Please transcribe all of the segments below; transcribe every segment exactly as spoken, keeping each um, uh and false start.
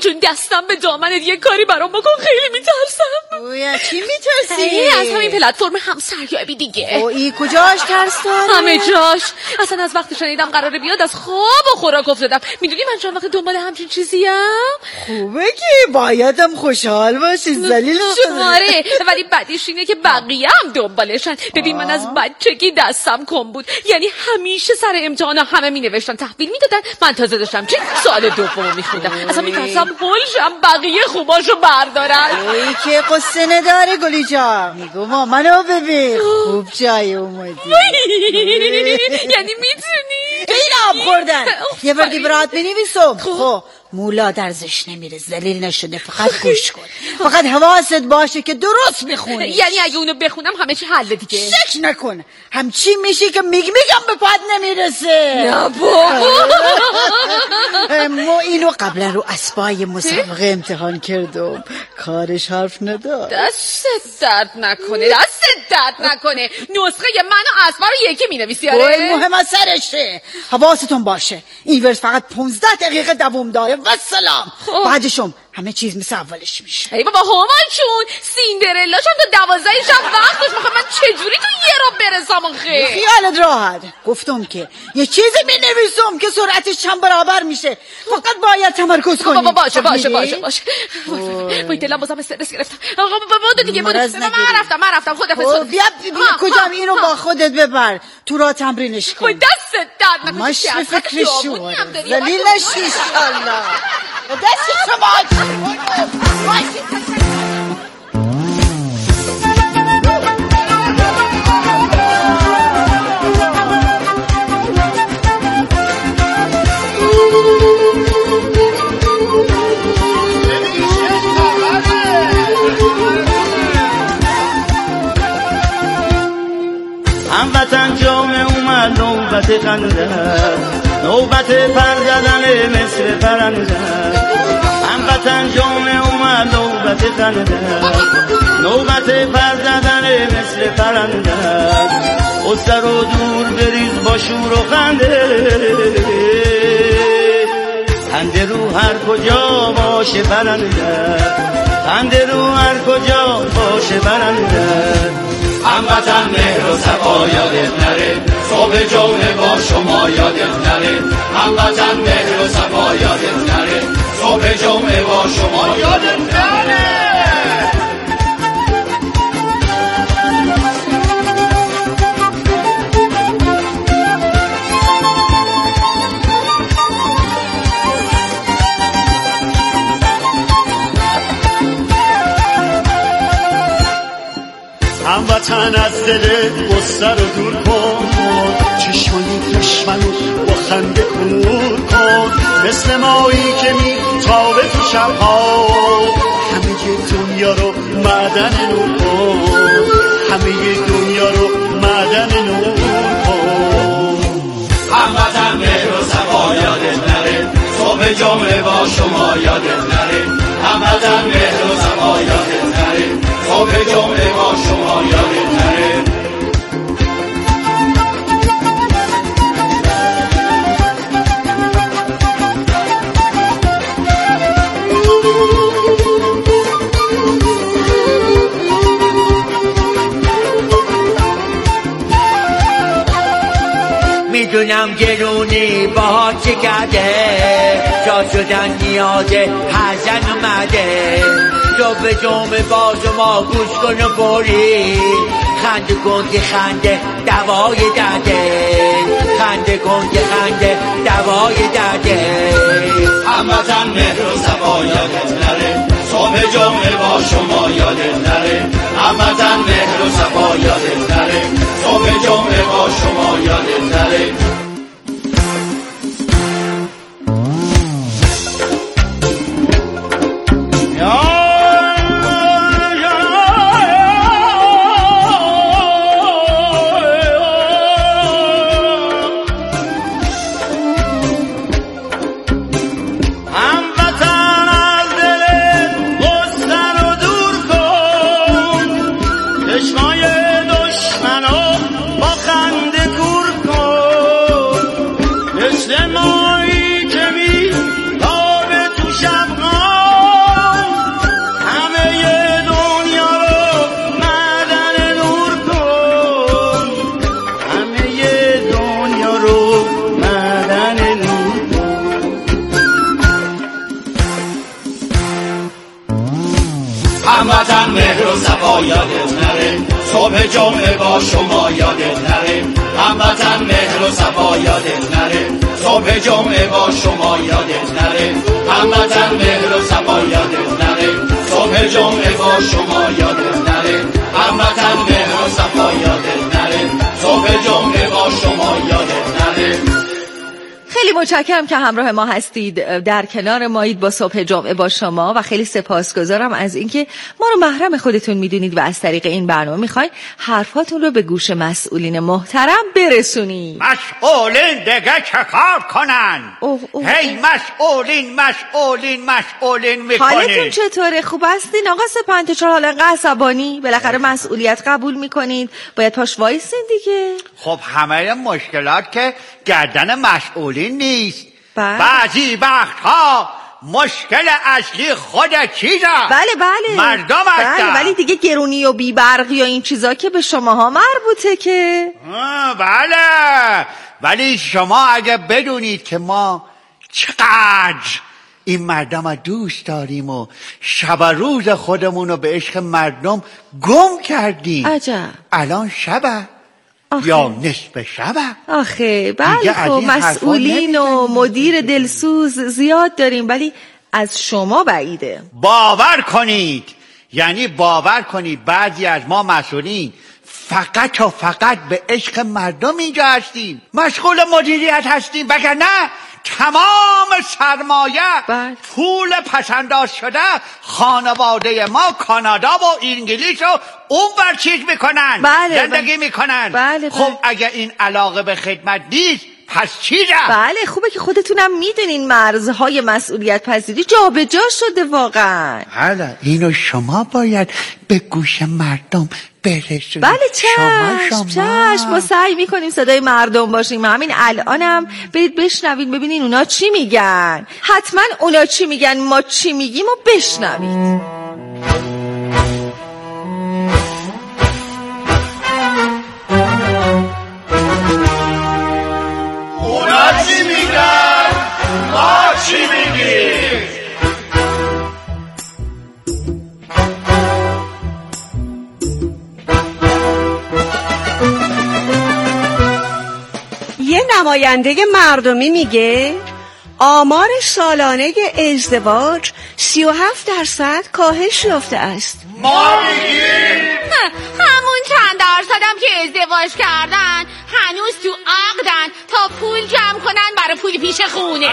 جون دستم به دامنت یه کاری برام بکن، خیلی میترسم. اوه چی میترسی؟ از همین پلتفرم همسریابی دیگه. اوه کجاش ترس داره؟ همه جاش. اصلا از وقتی شنیدم قراره بیاد از خواب و خوراک افتادم. میدونی من چند وقت دنبال همچین چیزیم؟ خوبه که بایدم خوشحال باشی، ذلیل شده. آره ولی بعدیش اینه که بقیه هم دنبالشن. ببین من از بچگی دستم کم بود، یعنی همیشه سر امتحانا همه مینوشتن تحویل میدادن، من تازه داشتم چه سال دومو میخوندم. اصلا میترسم هولشم بقیه خوباشو بردارن. اوی که قصه نداره گلی جان. میگو مامانو ببین خوب جای اومدی. یعنی میتونی این آب خوردن یه بردی برات بنویسم. خب مولا درزش نمیره، ذلیل نشده، فقط گوش کن، فقط حواست باشه که درست بخونی. یعنی اگه اونو بخونم همه چی حل دیگه؟ شک نکن همچی میشی که میگ میگم به پاد نمیرسه. نه بابا ما اینو قبلا رو اسبای مسابقه امتحان کردم، کارش حرف نداد. دست درد نکنه، دست درد نکنه. نسخه من و اسبا رو یکی مینویسی؟ آره مهم از سرشه. حواستون باشه این ورس فقط پونزده دقیقه دوام داره و سلام. بعدشم همه چیز مثل اولش میشه. ای بابا همان چون سیندرلاش هم تا دوازده شب وقت داشت. میخوام من چجوری تو یه رو برسم آخه؟ خیالت راحت. گفتم که یه چیزی مینویسم که سرعتش چند برابر میشه، فقط باید تمرکز کنی. بابا باشه باشه باشه باشه. وای دلم بازم استرس گرفتم. آقا بابا دیگه من رفتم من رفتم خدافظ. بیا کجا اینو با خودت ببر تو را تمرینش کن. دست درد نکنه. ماش فکرش شو. ذلیل نشی ان شاء الله. دست شما هموطن جامعه اومد نوبت خنده، نوبت پر زدن مثل پرنده. هموطن جامعه اومد نوبت خنده، نوبت پر زدن مثل پرنده. قصه رو دور بریز با شور و خنده، خنده رو هر کجا باشه برنده، خنده رو هر کجا باشه برنده. هموطن مهر و صفا یادت نره، صبح جمعه با شما یادت نره. هموطن مهر و صفا یادت نره، صبح جمعه با شما یادت نره. هموطن از دل غصه رو دور کن، چشمای دشمنو با خنده کور کن. مثل مایی که میتابه تو شبها، همه دنیا رو معدن نور کن، همه دنیا رو معدن نور کن. هموطن مهر و صفا یادت نره، صبح جمعه با شما یادت نره. هموطن مهر و صفا یادت نره، صبح جمعه با شما یادت نره. میدونم گرونی باها چه کرده، جا شدن نیازه هر زن اومده. تو به جمعه با شما گوش کن و بری، خنده کن که خنده دوای درده، خنده کن که خنده دوای درده. هموطن مهر و صفا یادت نره، صبح جمعه با شما یادت نره. هموطن مهر و صفا یادت نره، صبح جمعه با شما یادت نره. چشمای دشمنان صبح جمعه با شما یادت نره، هموطن مهر و صفا یادت نره. صبح جمعه با شما یادت نره، هموطن مهر و صفا یادت نره. صبح جمعه با شما یادت نره، هموطن مهر و صفا یادت نره. صبح جمعه با شما یادت نره. خیلی متشکرم که همراه ما هستید، در کنار مایید با صبح جمعه با شما و خیلی سپاسگزارم از اینکه ما رو محرم خودتون میدونید و از طریق این برنامه میخواین حرفاتون رو به گوش مسئولین محترم برسونید. مسئولین دیگه چه کار کنن؟ اوه اوه هی مسئولین مسئولین مسئولین میکنید. حالتون چطوره؟ خوب هستین آقا سپنتشار؟ حالا انقدر عصبانی؟ بالاخره مسئولیت قبول میکنید، باید پاش وایسین دیگه. خب همه مشکلات که گردن مسئولین نیست. بله. بعضی وقتها مشکل اصلی خود چیزه. بله بله مردم هستن. بله، ولی دیگه گرونی و بیبرقی و این چیزا که به شماها مربوطه که. بله، ولی شما اگه بدونید که ما چقدر این مردم رو دوست داریم و شب روز خودمون رو به عشق مردم گم کردیم. عجب. الان شبه آخه. یا نصف شبه. آخه بله خب مسئولین و مدیر دلسوز زیاد داریم ولی از شما بعیده. باور کنید، یعنی باور کنید بعضی از ما مسئولین فقط و فقط به عشق مردم اینجا هستیم، مشغول مدیریت هستیم، وگرنه تمام سرمایه بله. پول پسنداز شده خانواده ما کانادا و انگلیس و اون بر چیز میکنن. بله، زندگی بله. میکنن. بله، خب بله. اگه این علاقه به خدمت نیست پس چیزه؟ بله خوبه که خودتونم میدونین مرزهای مسئولیت پذیری جا به جا شده واقعا. حالا اینو شما باید به گوش مردم برسونید. بله چشم شما چشم ما سعی میکنیم صدای مردم باشیم. همین الانم برید بشنوید ببینین اونا چی میگن. حتما اونا چی میگن ما چی میگیم و بشنوید. اونا چی میگن ما چی میگیم. یه نماینده مردمی میگه آمار سالانه ازدواج سی و هفت درصد کاهش یافته است. ما میگیم همون چند درصدم که ازدواج کردن هنوز تو عقدن تا پول جمع کنن برای پول پیش خونه.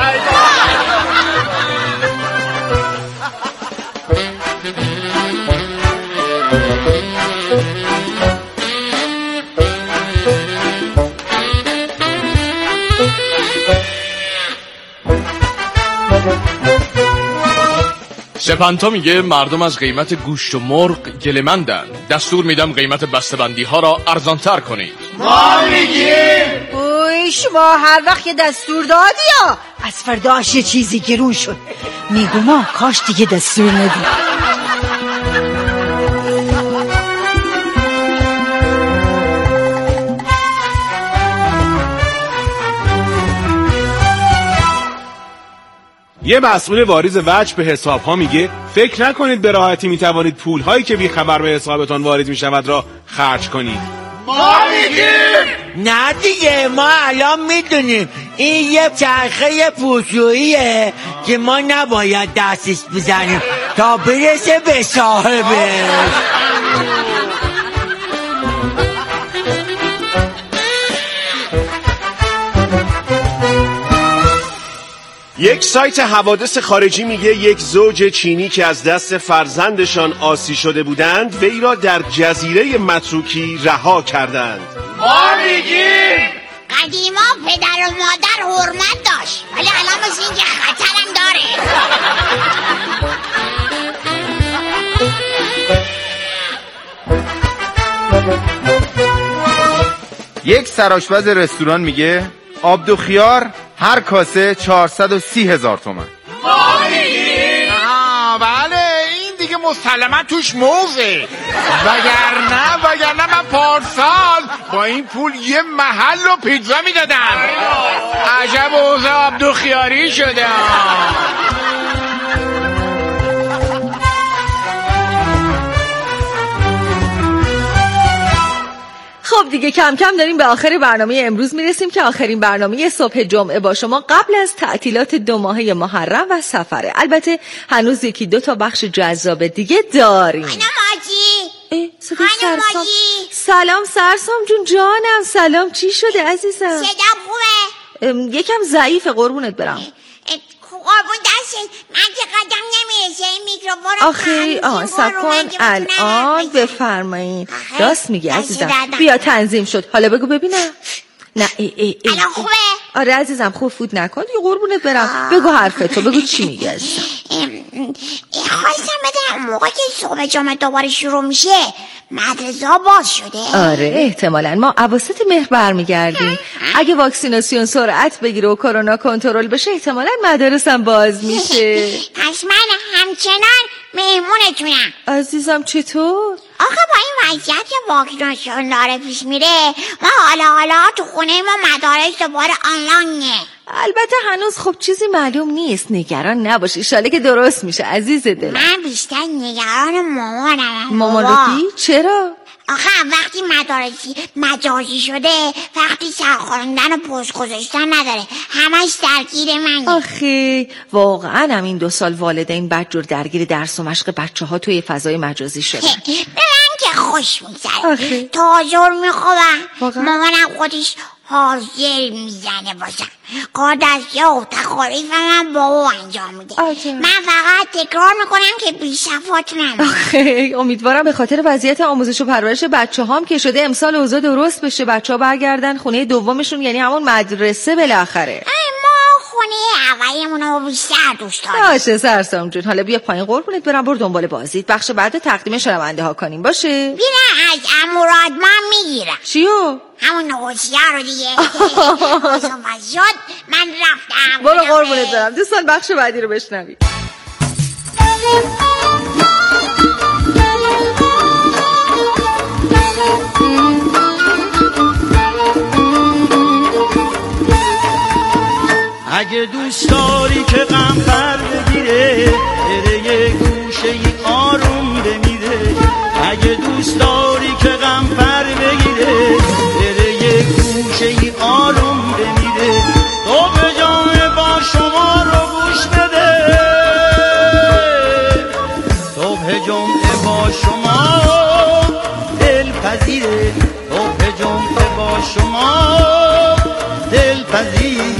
سپنتا میگه مردم از قیمت گوشت و مرغ گله‌مندن. دستور میدم قیمت بسته‌بندی ها را ارزانتر کنید. ما میگیم اوی شما هر وقت یه دستور دادی یا از فرداش یه چیزی گرون شد. میگو ما کاش دیگه دستور ندی. یه مسئول واریز وجه به حساب ها میگه فکر نکنید به راحتی میتوانید پول هایی که بی خبر به حسابتان وارد میشود را خرج کنید. ما میگیم نه دیگه ما الان میدونیم این یه چرخه پوشوییه که ما نباید دستش بزنیم تا برسه به صاحبش. یک سایت حوادث خارجی میگه یک زوج چینی که از دست فرزندشان آسی شده بودند وی را در جزیره متروکی رها کردند. ما میگیم قدیما پدر و مادر حرمت داشت ولی الان مثل اینکه خطرم داره. یک سرآشپز رستوران میگه آب دو خیار هر کاسه چهارصد و سی هزار تومن. ما میگیم بله این دیگه مسلما توش موزه. وگرنه وگرنه من پارسال با این پول یه محل و پیتزا میدادم. عجب اوضاع آب دو خیاری شده. خب دیگه کم کم داریم به آخر برنامه امروز میرسیم که آخرین برنامه صبح جمعه با شما قبل از تعطیلات دو ماهه محرم و سفره. البته هنوز یکی دو تا بخش جذاب دیگه داریم. خانم آجی، خانم آجی، سلام سرسام جون جانم. سلام، چی شده عزیزم؟ صدام خوبه؟ یکم ضعیفه قربونت برم. قربون دستت، من که قدم نمیرسه این میکروفون. آخه آه سکن الان بفرمایید. راست میگی عزیزم. بیا تنظیم شد. حالا بگو ببینم. نه ای ای ای الان خوبه؟ آره عزیزم خوب فوت نکن دیگه قربونت برم. بگو حرفتو، بگو چی میگی عزیزم. خواستم بدونم موقع که صبح جمعه دوباره شروع میشه مدرسه ها باز شده؟ آره احتمالاً ما اواسط مهر برمیگردیم. اگه واکسیناسیون سرعت بگیره و کرونا کنترل بشه احتمالاً مدارس هم باز میشه. پس من همچنان مهمونتونم. عزیزم چطور؟ آخه با این وضعیت که واکسیناسیون داره پیش میره ما حالا حالا تو خونه ما مدارس دوباره آنلاینه. البته هنوز خب چیزی معلوم نیست، نگران نباش ایشاله که درست میشه عزیز دلم. من بیشتر نگران مامانم. مامان رو کی؟ چرا؟ آخه وقتی مدارسی مجازی شده وقتی سرخوردن و پست گذاشتن نداره همش درگیر من. آخه واقعا هم این دو سال والدین بدجور درگیر درس و مشق بچه ها توی فضای مجازی شدن. به من که خوش میگذره تا زور میخوام. مامانم خودش حاضر میزنه باشم کار دستی و تخاریف من با او انجام میده. من فقط تکرار میکنم که بی‌صفات نمونه. آخه امیدوارم به خاطر وضعیت آموزش و پرورش بچه هام که شده امسال اوضاع درست بشه، بچه ها برگردن خونه دومشون یعنی همون مدرسه بالاخره. ما خونه اولیمون رو بیشتر دوست داریم. باشه سرسام جون، حالا بیا پایین قربونت برم، برو دنبال بازیت. بخش بعد تقدیم شنونده ها کنیم باشه؟ بینه از اموراد من میگیرم. چیو؟ همون نوزیه رو دیگه. آسان شد من رفتم. برو قربونت برم. دوستان بخش بعدی رو بشنوید. اگه دوست داری که غم پر بگیره بره یه گوشه ای آروم بمیره. اگه دوست داری که غم پر بگیره بره یه گوشه ای آروم بمیره. تو به جان با شما رو گوش بده، تو به جمعه با شما دلپذیره، تو به جمعه با شما دلپذیره.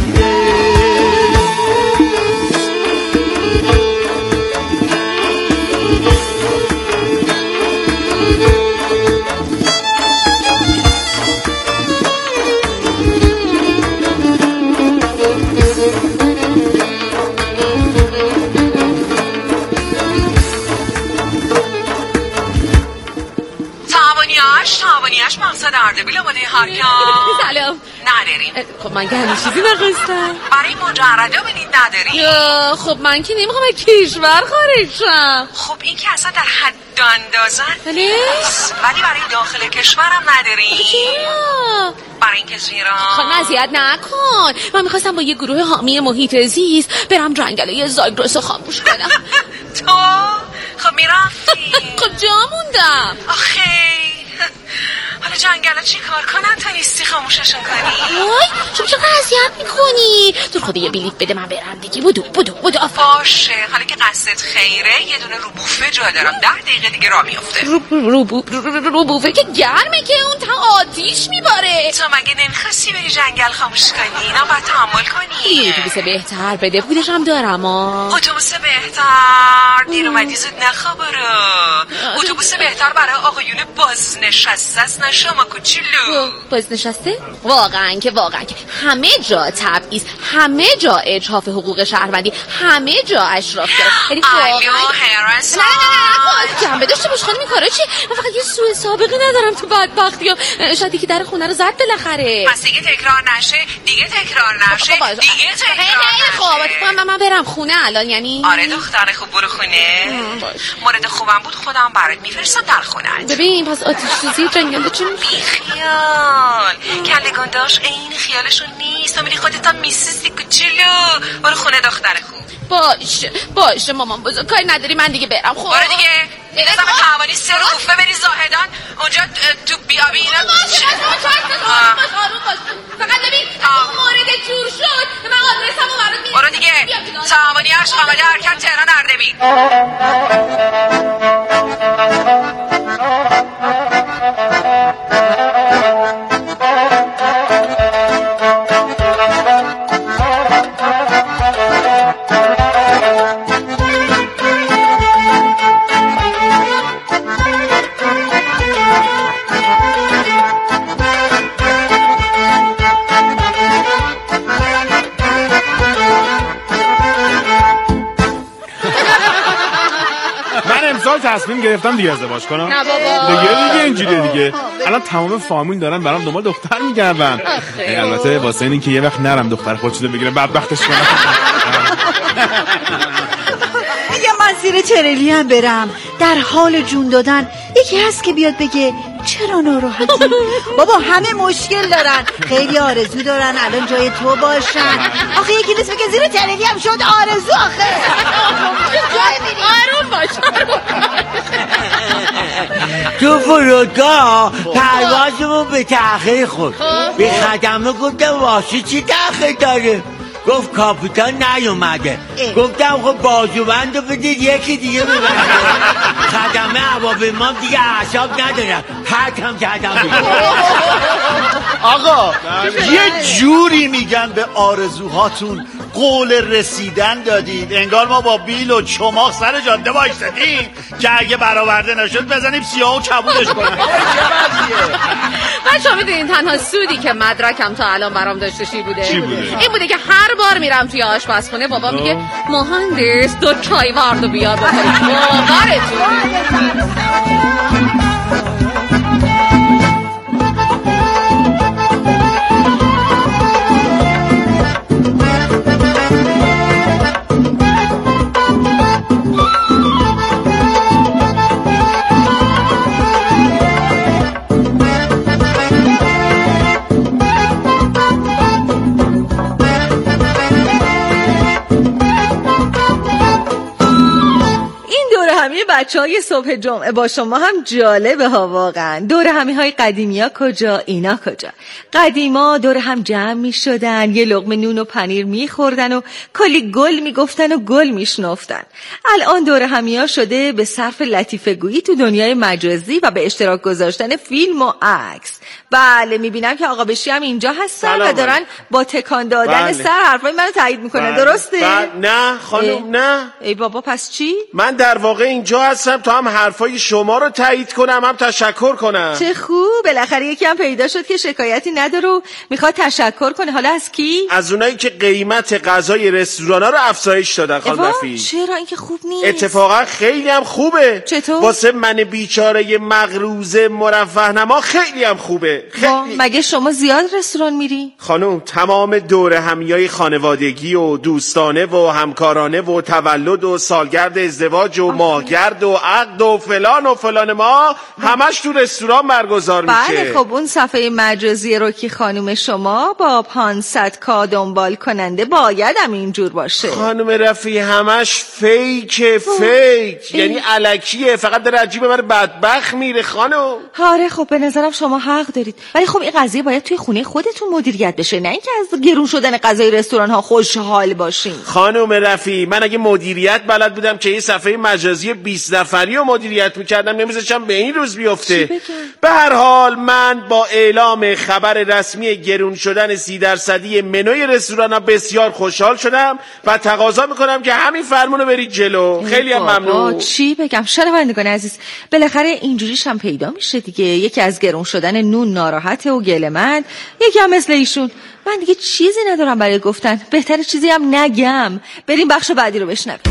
تابانیاش مقصد اردبیل آماده هرکا سلام نداریم. خب من که همین چیزی نخواستم. برای مجرده بدید نداریم. خب من که نمیخوام از کشور خارج شم. خب این که اصلا در حد اندازه نیست، ولی برای داخل کشورم نداریم. چرا؟ برای اینکه زیرا خب اذیت نکن. من میخواستم با یه گروه حامی محیط زیست برم جنگله زاگرس رو خاموش کنم. تو؟ خب میرفتی؟ خب جا موندم. آخه حالا جنگلا چی کار کنن تا نیستی خاموششون کنی؟ وای شما چقدر اذیت میکنی. تو خدا یه بلیط بده من برم دیگه. بودو بودو بودو باشه. حالا که قصدت خیره یه دونه رو بوفه جا دارم، ده دقیقه دیگه راه میفته. رو, رو, رو, رو, رو بوفه که گرمه که اون تا آتیش میباره. تو مگه نمیخواستی بری جنگل خاموش کنی؟ اینا باید تحمل کنی. یه اتوبوس بهتر بده، پولش هم دارم. اتوبوس بهتر دیر اومدی زود نخوابرو. اتوبوس بهتر برای آقایون بازنشسته است نه شما کوچولو. بازنشسته؟ واقعا که واقعا که همه جا تبعیض، همه جا اجحاف حقوق شهروندی، همه جا اشراف داره. یعنی الو هرس نه نه نه جنبه داشته باش خانم. این کارا چی؟ من فقط یه سوء سابقه ندارم تو بدبختیام. شاید که در خونه رو زد بالاخره. پس دیگه تکرار نشه، دیگه تکرار نشه، دیگه تکرار نشه. خب من من برم خونه الان یعنی. آره دختر خوب برو خونه. مورد خوبم بود خودم برات میفرستم در خونه. ببین پس آتش سوزی جنگل چی میگی؟ بیخیال کلگان داشت این خیالشون نیست. تو میری خودت هم میسیستی کوچولو. برو خونه دختر خوب. باشه باشه مامان بزرگ، کاری نداری، من دیگه برم. خب برو دیگه. بزن به قوانی سر و کوفه بری زاهدان اونجا تو بیابی اینا. باشه آروم باش آروم باش. فقط ببین مورد جور شد من آدرسمو برات میدم. برو دیگه. تعاونی عشق آمده حرکت تهران اردبیل. تصمیم گرفتم دیگه ازدواج کنم. نه بابا دیگه دیگه اینجوریه دیگه. الان تمام فامیل دارن برام دنبال دختر میگردن. البته واسه این که یه وقت نرم دختر خودشونو بگیرم بدبختش کنم. اگه من زیر تریلی هم برم در حال جون دادن یکی هست که بیاد بگه چرا ناراحتی؟ بابا همه مشکل دارن، خیلی آرزو دارن الان جای تو باشن. آخه یکی نیست بگه زیر تریلی هم شد آرزو. آخه جای میری آروم باش تو فرودگاه پروازمون به تأخیر خورد. به خدمه گفتم واسه چی تأخیر داره؟ گفت کاپیتان نیومده. گفتم خب بازوبند رو بدید یکی دیگه ببنده. خدمه هواپیما دیگه اعصاب ندارم، پرتم کردم. آقا یه جوری میگن به آرزوهاتون قول رسیدن دادید انگار ما با بیل و چماق سر جاده وایسادیم که اگه برآورده نشد بزنیم سیاه و کبودش کنیم. من شما میدونین تنها سودی که مدرکم تا الان برام داشته چی بوده؟ چی بوده؟ این بوده که هر بار میرم توی آشپزخونه بابا میگه مهندس دو چای واردو بیار بخوریم. باورتون بچه های صبح جمعه با شما هم جالبه ها واقعا. دور همی های قدیمی ها کجا، اینا کجا؟ قدیما دور هم جمع می شدن، یه لقمه نون و پنیر می خوردن و کلی گل می گفتن و گل می شنفتن. الان دور همی ها شده به صرف لطیفه گویی تو دنیای مجازی و به اشتراک گذاشتن فیلم و عکس. بله میبینم که آقا بشی هم اینجا هستن و دارن با تکان دادن بله. سر حرفای منو تایید میکنن. بله. درسته؟ بله. نه خانم نه. ای بابا پس چی؟ من در واقع اینجا هستم تا هم حرفای شما رو تایید کنم هم تشکر کنم. چه خوب، بالاخره یکی هم پیدا شد که شکایتی نداره و میخواد تشکر کنه. حالا از کی؟ از اونایی که قیمت غذای رستورانا رو افزایش دادن خانم رفیع. چرا این که خوب نیست؟ اتفاقا خیلی هم خوبه. چطور؟ واسه من بیچاره مغروزه مرفه نما خیلی هم خوبه. خیلی. مگه شما زیاد رستوران میری؟ خانم تمام دور همیای خانوادگی و دوستانه و همکارانه و تولد و سالگرد ازدواج و ماهگرد و عقد و فلان و فلان ما همش تو رستوران برگزار میشه. بله خب اون صفحه مجازی رو که خانم شما با پانصد کا دنبال کننده باید هم اینجور باشه. خانم رفیع همش فیکه فیک، یعنی الکیه، فقط در عجیب من بدبخت میره خانم. آره خب به نظرم شما حق دارید، ولی خب این قضیه باید توی خونه خودتون مدیریت بشه، نه اینکه از گرون شدن غذای رستوران ها خوشحال باشین. خانم رفیع من اگه مدیریت بلد بودم که این صفحه مجازی بیست نفری رو مدیریت میکردم نمیذاشتم به این روز بیفته. به هر حال من با اعلام خبر رسمی گرون شدن سی درصدی منوی رستوران ها بسیار خوشحال شدم و تقاضا میکنم که همین فرمونو برید جلو. خیلی هم ممنون. چی بگم شنوندگان عزیز، بالاخره اینجوریش هم پیدا میشه دیگه، یکی از گرون شدن نون ناراحته و گله‌مند، یکی هم مثل ایشون. من دیگه چیزی ندارم برای گفتن، بهتره چیزی هم نگم. بریم بخش بعدی رو بشنویم.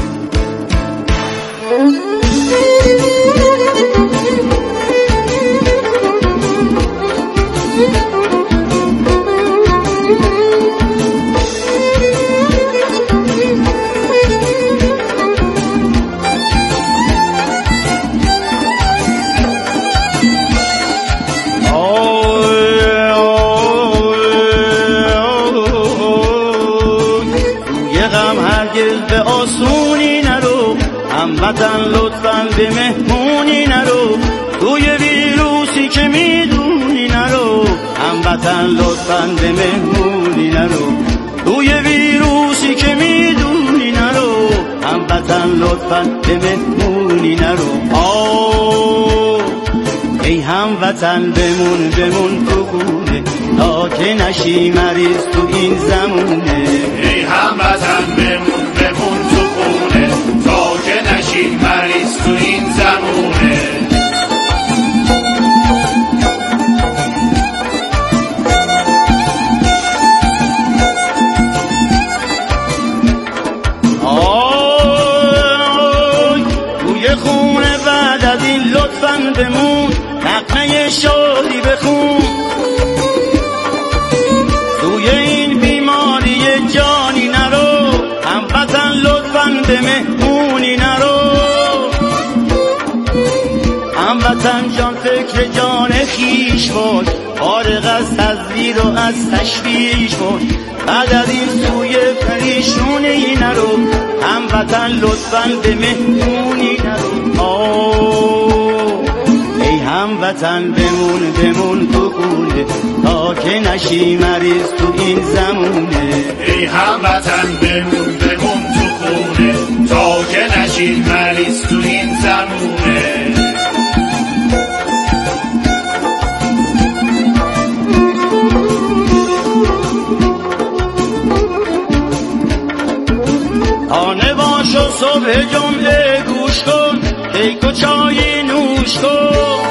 هموطن لطفاً به مهمونی نرو، توی ویروسی که میدونی نرو. هموطن لطفاً به مهمونی نرو، توی ویروسی که میدونی نرو. هموطن لطفاً به مهمونی نرو. آه ای هموطن بمون بمون تو خونه تا که نشی مریض تو این زمونه. ای هموطن بمون بمون تو خونه تا که نشی مریض تو این زمونه. آی توی خونه بعد از این لطفاً بمون، نغمه شادی بخون. توی این بیماری جانی نرو، هموطن لطفاً به مهمونی نرو. هموطن جان فکر جان خیش باش، فارغ از تزویر و از تشویش باش. بعد از این سوی پریشونی نرو، هموطن لطفاً به مهمونی نرو. آه ای هموطن بمون بمون تو خونه تا که نشی مریض تو این زمونه. ای هموطن بمون بمون تو خونه تا که نشی مریض تو این زمونه. خانه باش و صبح جمعه گوش کن، کیک و چای نوش کن.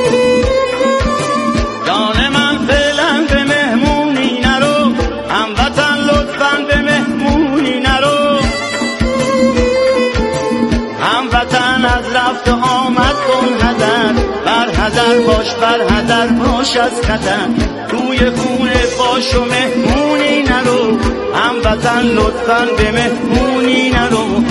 جان من فعلا به مهمونی نرو، هموطن لطفاً به مهمونی نرو. هموطن از رفت و آمد کن حذر، بر حذر باش بر حذر باش از خطر. توی خونه باش و مهمونی نرو، هموطن لطفاً به مهمونی نرو.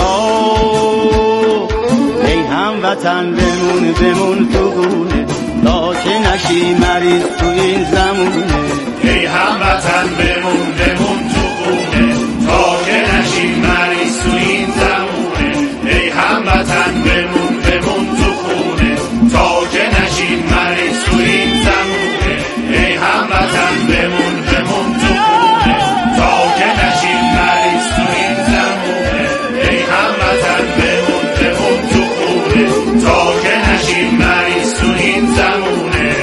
آه ای هموطن بمون بمون تو خونه تا که نشی مریض تو این زمونه. ای هموطن بمون بمون تو خونه تا که نشی مریض تو این زمونه. ای هموطن بمون بمون تو خونه تا که نشی مریض تو این زمونه. ای هموطن بمون بمون تو خونه تا که نشی مریض تو این زمونه. ای هموطن بمون بمون تو خونه تا که نشی مریض تو این زمونه.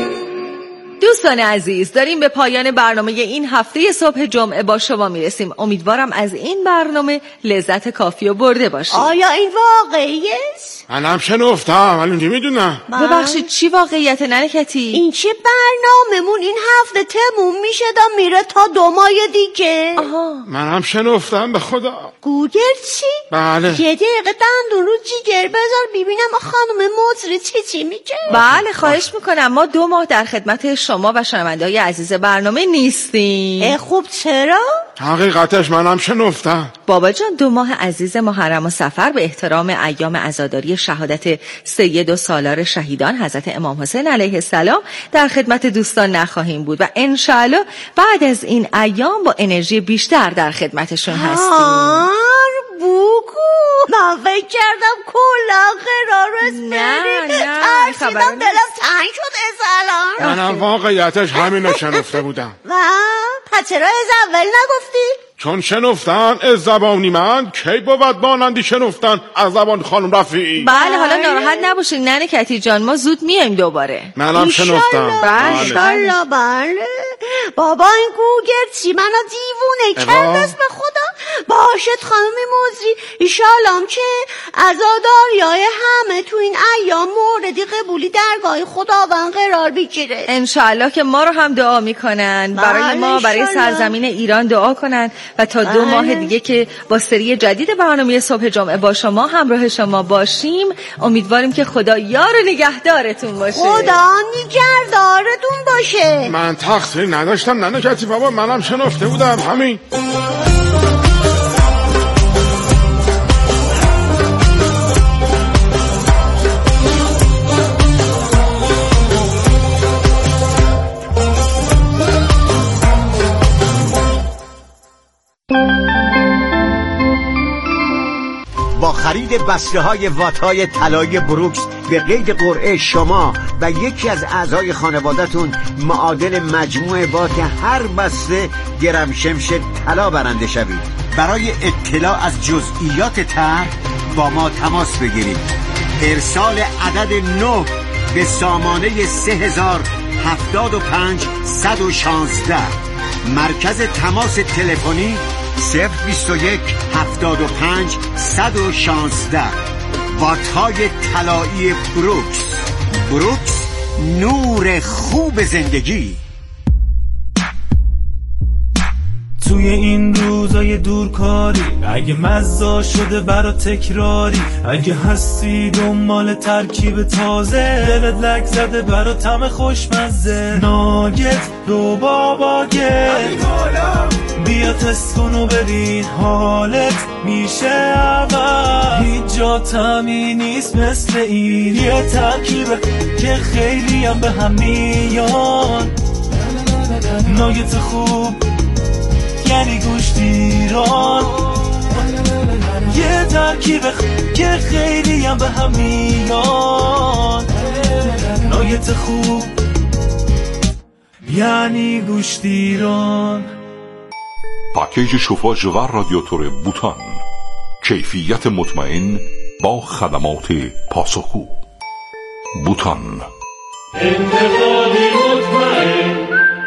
دوستان عزیز، داریم به پایان برنامه این هفته صبح جمعه با شما میرسیم. امیدوارم از این برنامه لذت کافی و برده باشید. آیا این واقعیه؟ منم شنفتم، ولی نمیدونم. ببخشید چی واقعیت ننه کتی؟ این چه برنامه‌مون این هفته تموم میشه دا میره تا دو ماه دیگه. آها منم شنفتم به خدا. گوگل چی؟ بله. یه دقیقه دندون رو جیگر بذار ببینم خانم مزری چی چی میگه. بله خواهش میکنم. ما دو ماه در خدمت شما و شنونده‌های عزیز برنامه نیستیم. خوب چرا؟ حقیقتش منم شنفتم. بابا جان، دو ماه عزیز محرم و سفر به احترام ایام عزاداری شهادت سید و سالار شهیدان حضرت امام حسین علیه السلام در خدمت دوستان نخواهیم بود و انشاءالله بعد از این ایام با انرژی بیشتر در خدمتشون هستیم. بگو من فکر کردم کلا قرار است نه نه ترسیدم دلم تنگ شد از الان. منم واقعیتش همینو شنفته بودم. و پس چرا از اول نگفتی؟ چون شنفتن از زبانی من کی بود بانندی شنفتن از زبان خانم رفیعی. بله حالا ناراحت نباشین ننه کتی جان، ما زود میایم دوباره. منم شنفتم. بله بله. بابا این گوگل چی منو دیوونه کرد است به خدا. باشد خانم موزی ایشالله که عزاداریای همه تو این ایام موردی قبولی درگاه خداوند قرار بگیره. انشالله که ما رو هم دعا میکنن برای ما، برای سرزمین ایران دعا کنن و تا دو ماه دیگه که با سری جدید برنامه صبح جمعه با شما همراه شما باشیم. امیدواریم که خدا یار و نگهدارتون باشه. خدا نگهدارتون باشه. من تقصیر نداشتم ننه کتی بابا، منم شنفته بودم همین. با خرید بسته های وات های طلایی بروکس به قید قرعه شما و یکی از اعضای خانواده‌تون معادل مجموع وات هر بسته گرم شمش طلا برنده شوید. برای اطلاع از جزئیات طرح با ما تماس بگیرید. ارسال عدد نه به سامانه سه هزار هفتاد و پنج صد و شانزده. مرکز تماس تلفنی صفر بیست و یک هفتاد و پنج صد و شانزده. وات‌های طلایی بروکس. بروکس، نور خوب زندگی. توی این روزای دورکاری اگه مزا شده برا تکراری، اگه هستی دنبال ترکیب تازه، دلت لک زده برا طعم خوشمزه، ناگت رو باباگت بیا تست کن و ببین حالت میشه اول. هیچ جا طعمی نیست مثل این، یه ترکیب که خیلی هم به هم میان. ناگت خوب یعنی گوشت ایران، یه ترکیب که خیلی هم به هم میان. ناگت خوب یعنی گوشت ایران. پاکیج شوفاژ و رادیاتور بوتان، کیفیت مطمئن با خدمات پاسخگو. بوتان، انتقادی مطمئن.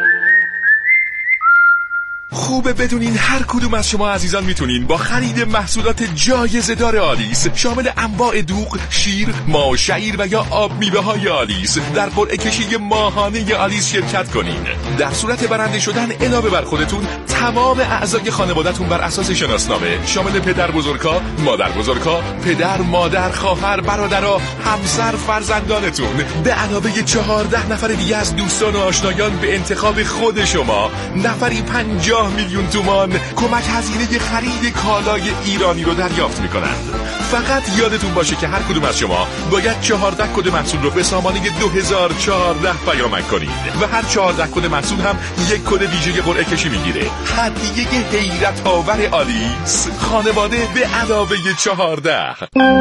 خوبه بدونین هر کدوم از شما عزیزان میتونین با خرید محصولات جایزه دار آلیس شامل انواع دوغ، شیر، ماه و شعیر و یا آب میوه های آلیس در قرعه کشی ماهانه آلیس شرکت کنین. در صورت برنده شدن علاوه بر خودتون تمام اعضای خانواده‌تون بر اساس شناسنامه شامل پدر بزرگا، مادر بزرگا، پدر، مادر، خواهر، برادرها، همسر، فرزندانتون به علاوه چهارده نفر دیگه از دوستان و آشنایان به انتخاب خود شما نفری پنجاه میلیون تومان کمک هزینه خرید کالای ایرانی رو دریافت میکنند. فقط یادتون باشه که هر کدوم از شما باید چهارده کد محصول رو به سامانه دو هزار و چهارده پیامک کنید و هر چهارده کد محصول هم یک کد ویژه قرعه کشی میگیره. هدیه حیرت آور آلیس، خانواده به علاوه چهارده.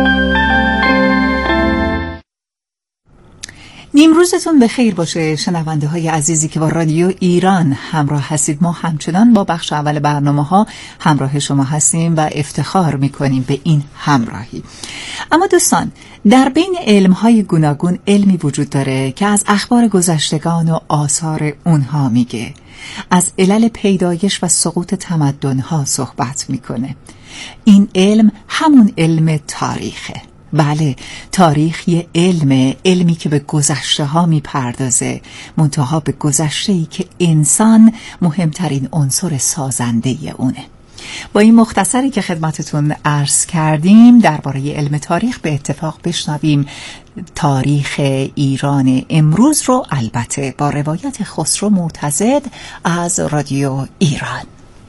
نیمروزتون به خیر باشه شنونده های عزیزی که با رادیو ایران همراه هستید. ما همچنان با بخش اول برنامه ها همراه شما هستیم و افتخار میکنیم به این همراهی. اما دوستان، در بین علم های گوناگون علمی وجود داره که از اخبار گذشتگان و آثار اونها میگه، از علل پیدایش و سقوط تمدن ها صحبت میکنه. این علم همون علم تاریخه. بله، تاریخ یه علمه، علمی که به گذشته ها میپردازه، منتها به گذشته ای که انسان مهمترین عنصر سازنده اونه. با این مختصری که خدمتتون عرض کردیم درباره علم تاریخ، به اتفاق بشنویم تاریخ ایران امروز رو، البته با روایت خسرو معتضد از رادیو ایران.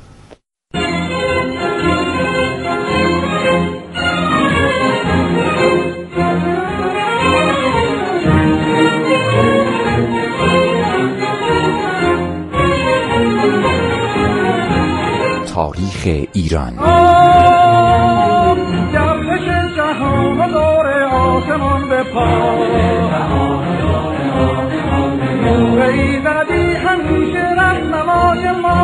تاریخ ایران. گردش جهان و دور آسمان